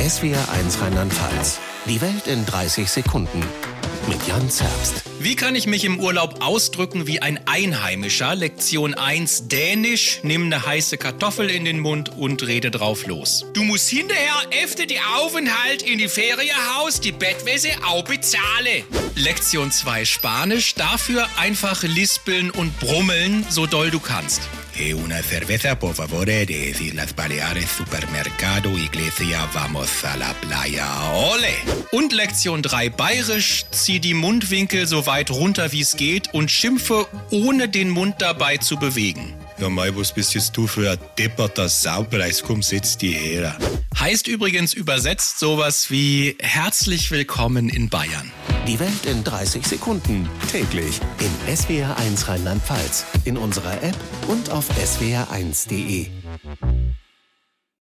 SWR1 Rheinland-Pfalz. Die Welt in 30 Sekunden. Mit Jan Zerbst. Wie kann ich mich im Urlaub ausdrücken wie ein Einheimischer? Lektion 1 Dänisch. Nimm eine heiße Kartoffel in den Mund und rede drauf los. Du musst hinterher efter die Aufenthalt in die Ferienhaus die Bettwäsche auch bezahlen. Lektion 2 Spanisch. Dafür einfach lispeln und brummeln, so doll du kannst. Una cerveza, por favor, de Islas Baleares, Supermercado, Iglesia, vamos a la playa, ole! Und Lektion 3 Bayerisch. Zieh die Mundwinkel so weit runter wie es geht und schimpfe, ohne den Mund dabei zu bewegen. Ja, Mai, was bist jetzt du für ein depperter Saupreis? Komm, setz die her. Heißt übrigens übersetzt sowas wie herzlich willkommen in Bayern. Die Welt in 30 Sekunden. Täglich in SWR1 Rheinland-Pfalz. In unserer App und auf swr1.de.